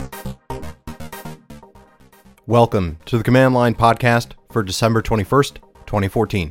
Welcome to the Command Line podcast for December 21st, 2014.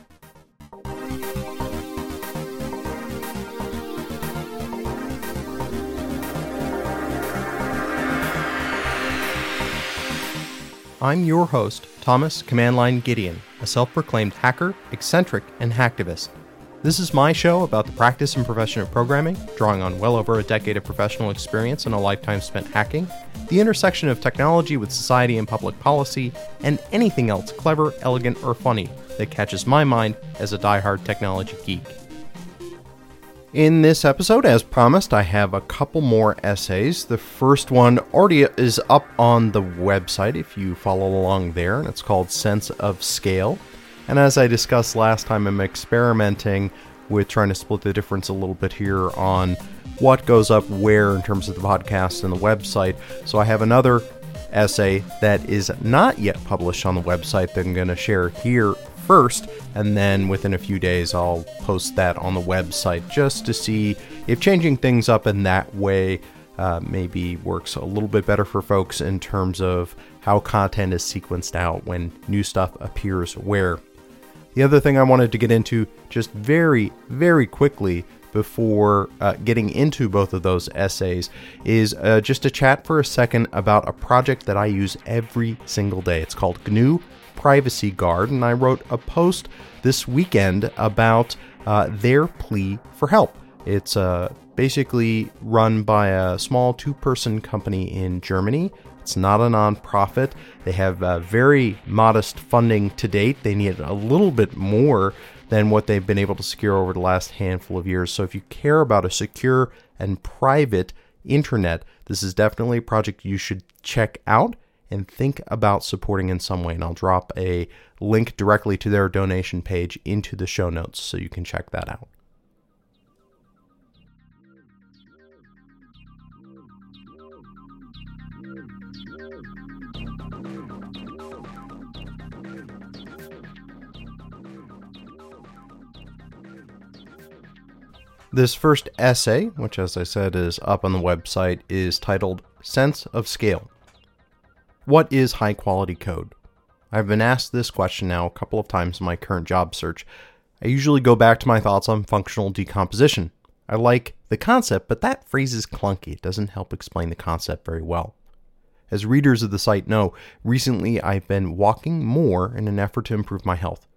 I'm your host, Thomas Command Line Gideon, a self-proclaimed hacker, eccentric, and hacktivist. This is my show about the practice and profession of programming, drawing on well over a decade of professional experience and a lifetime spent hacking, the intersection of technology with society and public policy, and anything else clever, elegant, or funny that catches my mind as a diehard technology geek. In this episode, as promised, I have a couple more essays. The first one already is up on the website if you follow along there, and it's called Sense of Scale. And as I discussed last time, I'm experimenting with trying to split the difference a little bit here on what goes up where in terms of the podcast and the website. So I have another essay that is not yet published on the website that I'm going to share here first, and then within a few days I'll post that on the website just to see if changing things up in that way maybe works a little bit better for folks in terms of how content is sequenced out when new stuff appears where. The other thing I wanted to get into just very, very quickly before getting into both of those essays is just to chat for a second about a project that I use every single day. It's called GNU Privacy Guard, and I wrote a post this weekend about their plea for help. It's basically run by a small two-person company in Germany. It's not a nonprofit. They have very modest funding to date. They need a little bit more than what they've been able to secure over the last handful of years. So if you care about a secure and private internet, this is definitely a project you should check out and think about supporting in some way. And I'll drop a link directly to their donation page into the show notes so you can check that out. This first essay, which as I said is up on the website, is titled Sense of Scale. What is high quality code? I've been asked this question now a couple of times in my current job search. I usually go back to my thoughts on functional decomposition. I like the concept, but that phrase is clunky. It doesn't help explain the concept very well. As readers of the site know, recently I've been walking more in an effort to improve my health.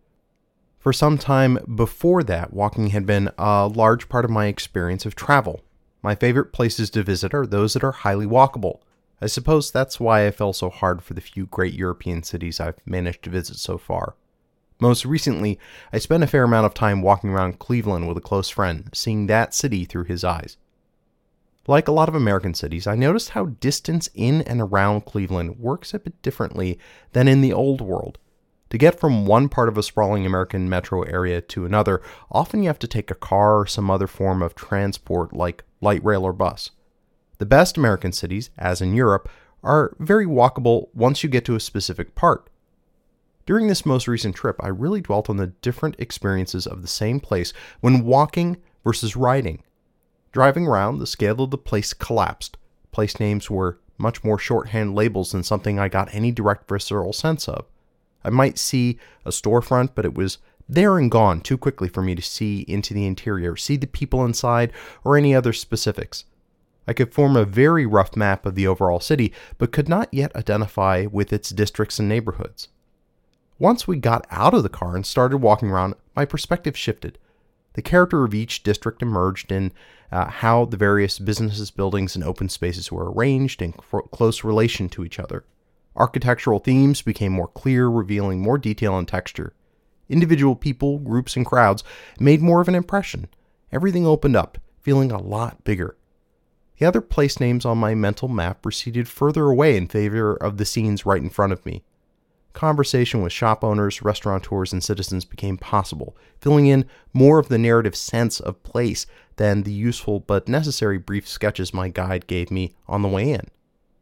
For some time before that, walking had been a large part of my experience of travel. My favorite places to visit are those that are highly walkable. I suppose that's why I fell so hard for the few great European cities I've managed to visit so far. Most recently, I spent a fair amount of time walking around Cleveland with a close friend, seeing that city through his eyes. Like a lot of American cities, I noticed how distance in and around Cleveland works a bit differently than in the old world. To get from one part of a sprawling American metro area to another, often you have to take a car or some other form of transport like light rail or bus. The best American cities, as in Europe, are very walkable once you get to a specific part. During this most recent trip, I really dwelt on the different experiences of the same place when walking versus riding. Driving around, the scale of the place collapsed. Place names were much more shorthand labels than something I got any direct visceral sense of. I might see a storefront, but it was there and gone too quickly for me to see into the interior, see the people inside, or any other specifics. I could form a very rough map of the overall city, but could not yet identify with its districts and neighborhoods. Once we got out of the car and started walking around, my perspective shifted. The character of each district emerged in how the various businesses, buildings, and open spaces were arranged in close relation to each other. Architectural themes became more clear, revealing more detail and texture. Individual people, groups, and crowds made more of an impression. Everything opened up, feeling a lot bigger. The other place names on my mental map receded further away in favor of the scenes right in front of me. Conversation with shop owners, restaurateurs, and citizens became possible, filling in more of the narrative sense of place than the useful but necessary brief sketches my guide gave me on the way in.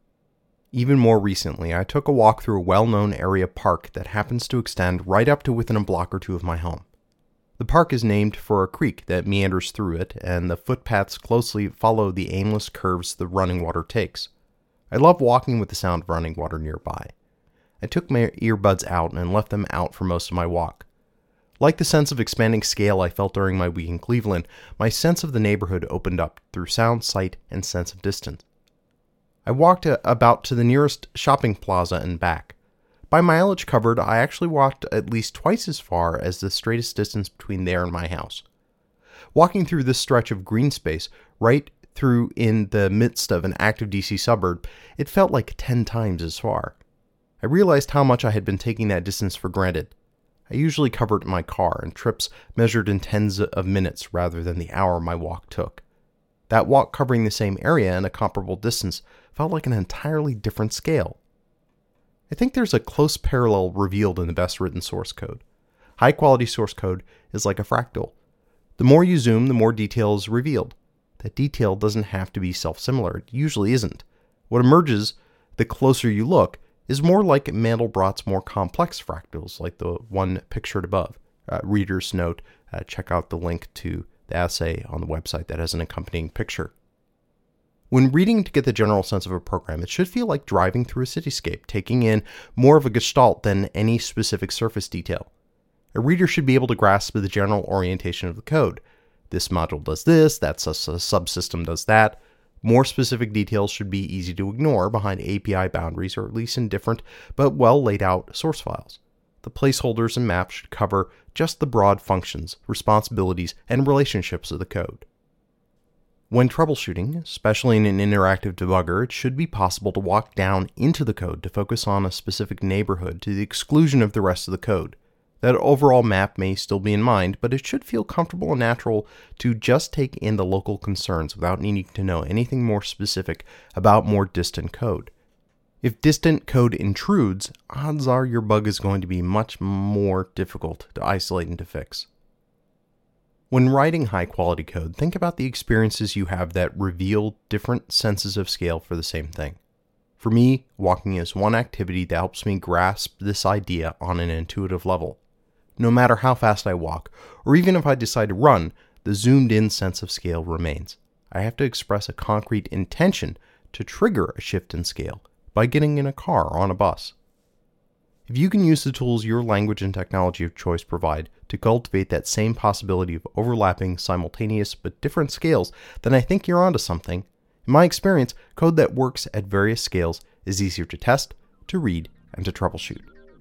Even more recently, I took a walk through a well-known area park that happens to extend right up to within a block or two of my home. The park is named for a creek that meanders through it, and the footpaths closely follow the aimless curves the running water takes. I love walking with the sound of running water nearby. I took my earbuds out and left them out for most of my walk. Like the sense of expanding scale I felt during my week in Cleveland, my sense of the neighborhood opened up through sound, sight, and sense of distance. I walked about to the nearest shopping plaza and back. By mileage covered, I actually walked at least twice as far as the straightest distance between there and my house. Walking through this stretch of green space, right through in the midst of an active DC suburb, it felt like 10 times as far. I realized how much I had been taking that distance for granted. I usually cover it in my car, and trips measured in tens of minutes rather than the hour my walk took. That walk covering the same area and a comparable distance felt like an entirely different scale. I think there's a close parallel revealed in the best written source code. High-quality source code is like a fractal. The more you zoom, the more detail is revealed. That detail doesn't have to be self-similar. It usually isn't. What emerges, the closer you look, is more like Mandelbrot's more complex fractals, like the one pictured above. Reader's note, check out the link to the essay on the website that has an accompanying picture. When reading to get the general sense of a program, it should feel like driving through a cityscape, taking in more of a gestalt than any specific surface detail. A reader should be able to grasp the general orientation of the code. This module does this, that subsystem does that. More specific details should be easy to ignore behind API boundaries or at least in different but well laid out source files. The placeholders and maps should cover just the broad functions, responsibilities, and relationships of the code. When troubleshooting, especially in an interactive debugger, it should be possible to walk down into the code to focus on a specific neighborhood to the exclusion of the rest of the code. That overall map may still be in mind, but it should feel comfortable and natural to just take in the local concerns without needing to know anything more specific about more distant code. If distant code intrudes, odds are your bug is going to be much more difficult to isolate and to fix. When writing high-quality code, think about the experiences you have that reveal different senses of scale for the same thing. For me, walking is one activity that helps me grasp this idea on an intuitive level. No matter how fast I walk, or even if I decide to run, the zoomed-in sense of scale remains. I have to express a concrete intention to trigger a shift in scale by getting in a car or on a bus. If you can use the tools your language and technology of choice provide to cultivate that same possibility of overlapping, simultaneous, but different scales, then I think you're onto something. In my experience, code that works at various scales is easier to test, to read, and to troubleshoot.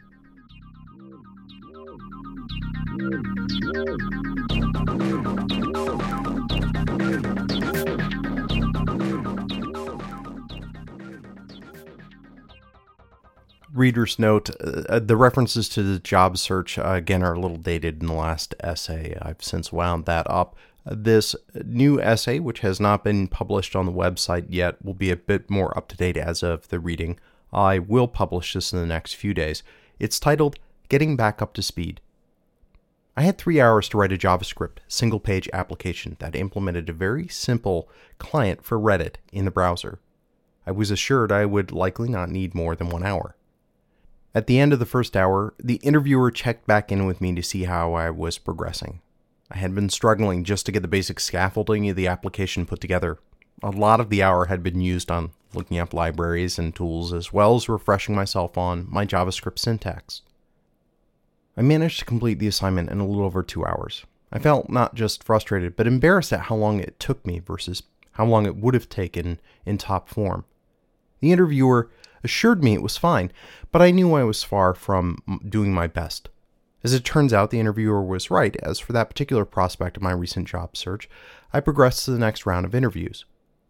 Reader's note, the references to the job search, again, are a little dated in the last essay. I've since wound that up. This new essay, which has not been published on the website yet, will be a bit more up-to-date as of the reading. I will publish this in the next few days. It's titled, Getting Back Up to Speed. I had 3 hours to write a JavaScript single-page application that implemented a very simple client for Reddit in the browser. I was assured I would likely not need more than 1 hour. At the end of the first hour, the interviewer checked back in with me to see how I was progressing. I had been struggling just to get the basic scaffolding of the application put together. A lot of the hour had been used on looking up libraries and tools, as well as refreshing myself on my JavaScript syntax. I managed to complete the assignment in a little over 2 hours. I felt not just frustrated, but embarrassed at how long it took me versus how long it would have taken in top form. The interviewer assured me it was fine, but I knew I was far from doing my best. As it turns out, the interviewer was right, as for that particular prospect of my recent job search, I progressed to the next round of interviews.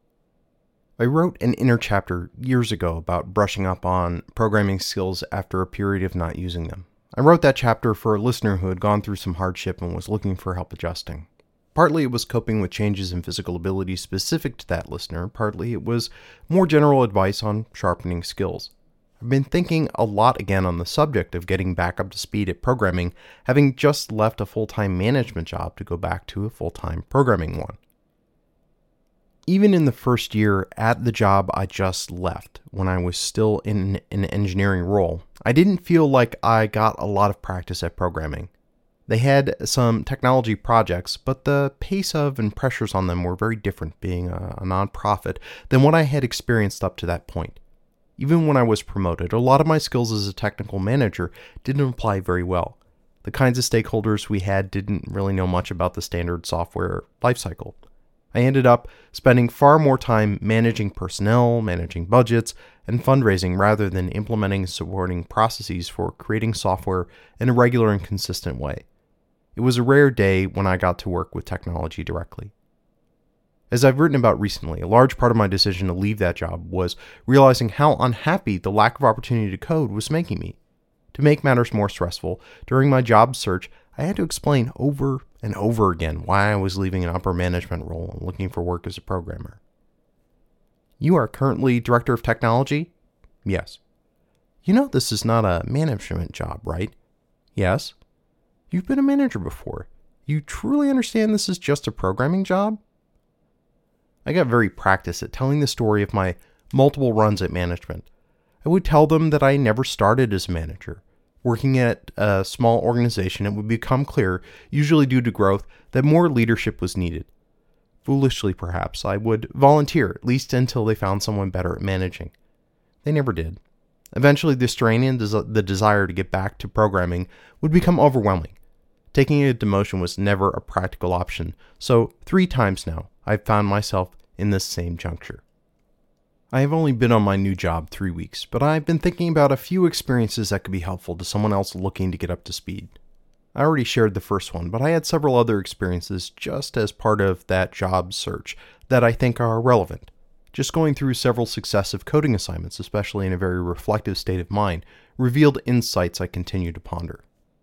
I wrote an inner chapter years ago about brushing up on programming skills after a period of not using them. I wrote that chapter for a listener who had gone through some hardship and was looking for help adjusting. Partly it was coping with changes in physical abilities specific to that listener, partly it was more general advice on sharpening skills. I've been thinking a lot again on the subject of getting back up to speed at programming, having just left a full-time management job to go back to a full-time programming one. Even in the first year at the job I just left, when I was still in an engineering role, I didn't feel like I got a lot of practice at programming. They had some technology projects, but the pace of and pressures on them were very different, being a nonprofit, than what I had experienced up to that point. Even when I was promoted, a lot of my skills as a technical manager didn't apply very well. The kinds of stakeholders we had didn't really know much about the standard software lifecycle. I ended up spending far more time managing personnel, managing budgets, and fundraising rather than implementing and supporting processes for creating software in a regular and consistent way. It was a rare day when I got to work with technology directly. As I've written about recently, a large part of my decision to leave that job was realizing how unhappy the lack of opportunity to code was making me. To make matters more stressful, during my job search, I had to explain over and over again why I was leaving an upper management role and looking for work as a programmer. You are currently Director of Technology? Yes. You know this is not a management job, right? Yes. You've been a manager before. You truly understand this is just a programming job? I got very practiced at telling the story of my multiple runs at management. I would tell them that I never started as a manager. Working at a small organization, it would become clear, usually due to growth, that more leadership was needed. Foolishly, perhaps, I would volunteer, at least until they found someone better at managing. They never did. Eventually, the strain and the desire to get back to programming would become overwhelming. Taking a demotion was never a practical option, so 3 times now, I've found myself in this same juncture. I have only been on my new job 3 weeks, but I've been thinking about a few experiences that could be helpful to someone else looking to get up to speed. I already shared the first one, but I had several other experiences just as part of that job search that I think are relevant. Just going through several successive coding assignments, especially in a very reflective state of mind, revealed insights I continue to ponder.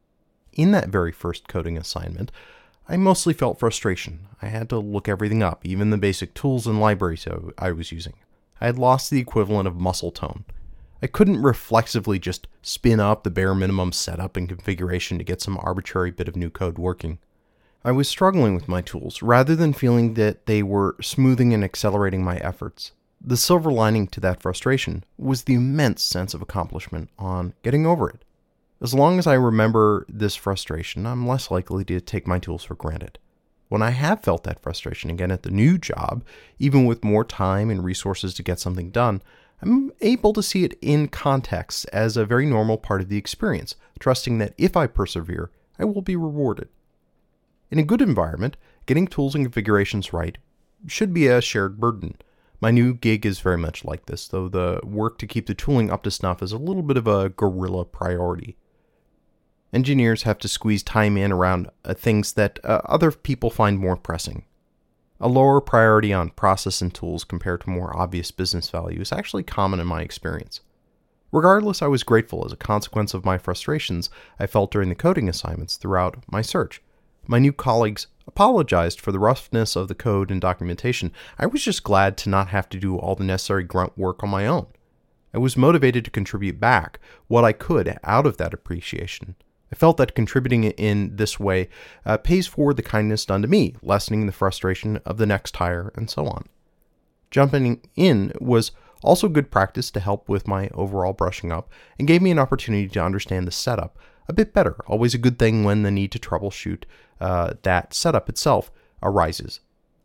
In that very first coding assignment, I mostly felt frustration. I had to look everything up, even the basic tools and libraries I was using. I had lost the equivalent of muscle tone. I couldn't reflexively just spin up the bare minimum setup and configuration to get some arbitrary bit of new code working. I was struggling with my tools rather than feeling that they were smoothing and accelerating my efforts. The silver lining to that frustration was the immense sense of accomplishment on getting over it. As long as I remember this frustration, I'm less likely to take my tools for granted. When I have felt that frustration again at the new job, even with more time and resources to get something done, I'm able to see it in context as a very normal part of the experience, trusting that if I persevere, I will be rewarded. In a good environment, getting tools and configurations right should be a shared burden. My new gig is very much like this, though the work to keep the tooling up to snuff is a little bit of a guerrilla priority. Engineers have to squeeze time in around things that other people find more pressing. A lower priority on process and tools compared to more obvious business value is actually common in my experience. Regardless, I was grateful as a consequence of my frustrations I felt during the coding assignments throughout my search. My new colleagues apologized for the roughness of the code and documentation. I was just glad to not have to do all the necessary grunt work on my own. I was motivated to contribute back what I could out of that appreciation. I felt that contributing in this way pays forward the kindness done to me, lessening the frustration of the next hire, and so on. Jumping in was also good practice to help with my overall brushing up, and gave me an opportunity to understand the setup a bit better. Always a good thing when the need to troubleshoot that setup itself arises.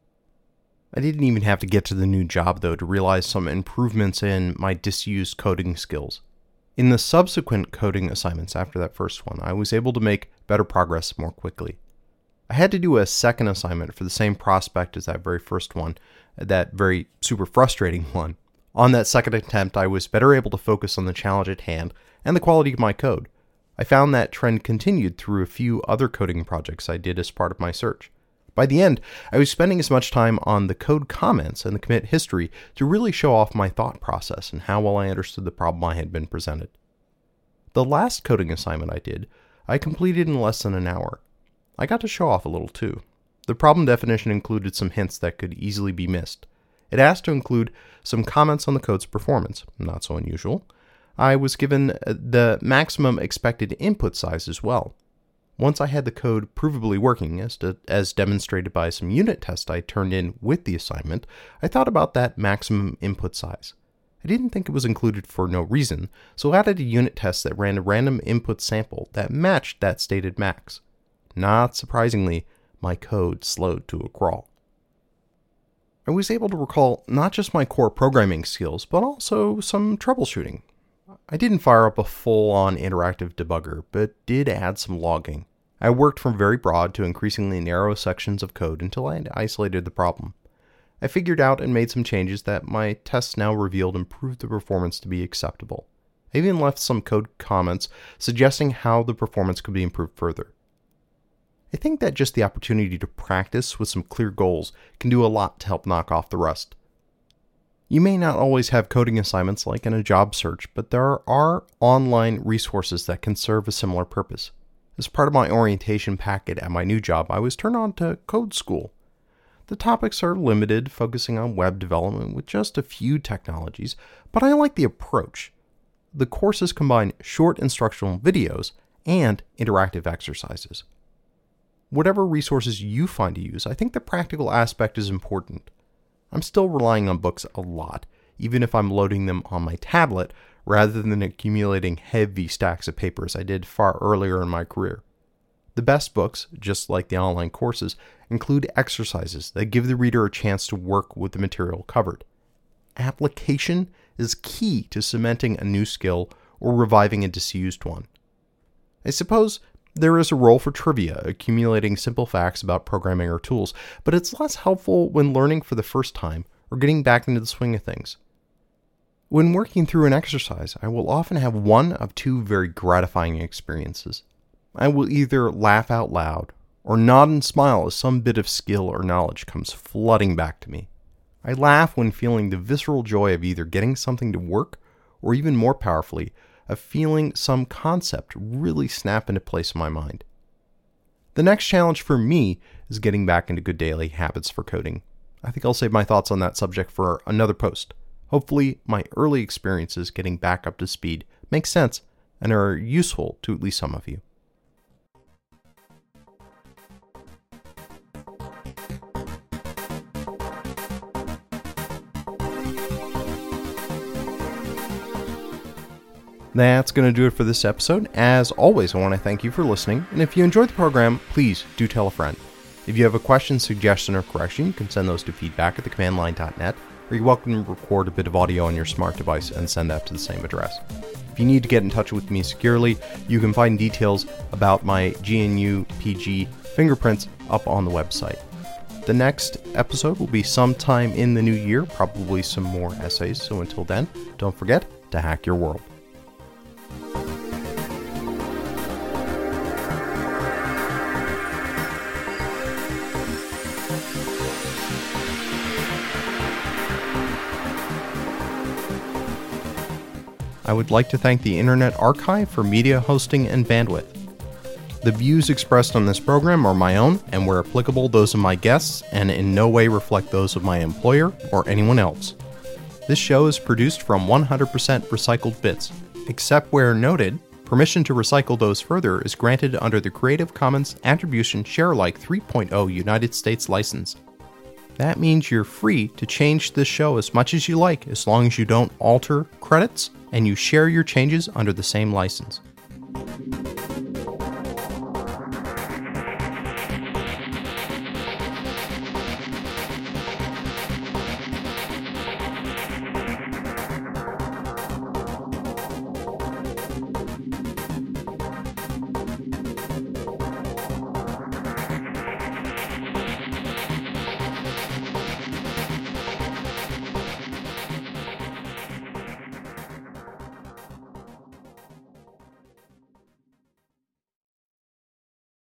I didn't even have to get to the new job, though, to realize some improvements in my disused coding skills. In the subsequent coding assignments after that first one, I was able to make better progress more quickly. I had to do a second assignment for the same prospect as that very first one, that very super frustrating one. On that second attempt, I was better able to focus on the challenge at hand and the quality of my code. I found that trend continued through a few other coding projects I did as part of my search. By the end, I was spending as much time on the code comments and the commit history to really show off my thought process and how well I understood the problem I had been presented. The last coding assignment I did, I completed in less than an hour. I got to show off a little too. The problem definition included some hints that could easily be missed. It asked to include some comments on the code's performance, not so unusual. I was given the maximum expected input size as well. Once I had the code provably working, as demonstrated by some unit tests I turned in with the assignment, I thought about that maximum input size. I didn't think it was included for no reason, so added a unit test that ran a random input sample that matched that stated max. Not surprisingly, my code slowed to a crawl. I was able to recall not just my core programming skills, but also some troubleshooting. I didn't fire up a full-on interactive debugger, but did add some logging. I worked from very broad to increasingly narrow sections of code until I had isolated the problem. I figured out and made some changes that my tests now revealed improved the performance to be acceptable. I even left some code comments suggesting how the performance could be improved further. I think that just the opportunity to practice with some clear goals can do a lot to help knock off the rust. You may not always have coding assignments like in a job search, but there are online resources that can serve a similar purpose. As part of my orientation packet at my new job, I was turned on to Code School. The topics are limited, focusing on web development with just a few technologies, but I like the approach. The courses combine short instructional videos and interactive exercises. Whatever resources you find to use, I think the practical aspect is important. I'm still relying on books a lot, even if I'm loading them on my tablet rather than accumulating heavy stacks of papers I did far earlier in my career. The best books, just like the online courses, include exercises that give the reader a chance to work with the material covered. Application is key to cementing a new skill or reviving a disused one. I suppose there is a role for trivia, accumulating simple facts about programming or tools, but it's less helpful when learning for the first time or getting back into the swing of things. When working through an exercise, I will often have one of two very gratifying experiences. I will either laugh out loud or nod and smile as some bit of skill or knowledge comes flooding back to me. I laugh when feeling the visceral joy of either getting something to work or, even more powerfully, of feeling some concept really snap into place in my mind. The next challenge for me is getting back into good daily habits for coding. I think I'll save my thoughts on that subject for another post. Hopefully, my early experiences getting back up to speed make sense and are useful to at least some of you. That's going to do it for this episode. As always, I want to thank you for listening, and if you enjoyed the program, please do tell a friend. If you have a question, suggestion, or correction, you can send those to feedback@thecommandline.net, or you're welcome to record a bit of audio on your smart device and send that to the same address. If you need to get in touch with me securely, you can find details about my GNU PG fingerprints up on the website. The next episode will be sometime in the new year, probably some more essays, so until then, don't forget to hack your world. I would like to thank the Internet Archive for media hosting and bandwidth. The views expressed on this program are my own, and where applicable, those of my guests, and in no way reflect those of my employer or anyone else. This show is produced from 100% recycled bits. Except where noted, permission to recycle those further is granted under the Creative Commons Attribution Share-alike 3.0 United States license. That means you're free to change this show as much as you like, as long as you don't alter credits and you share your changes under the same license.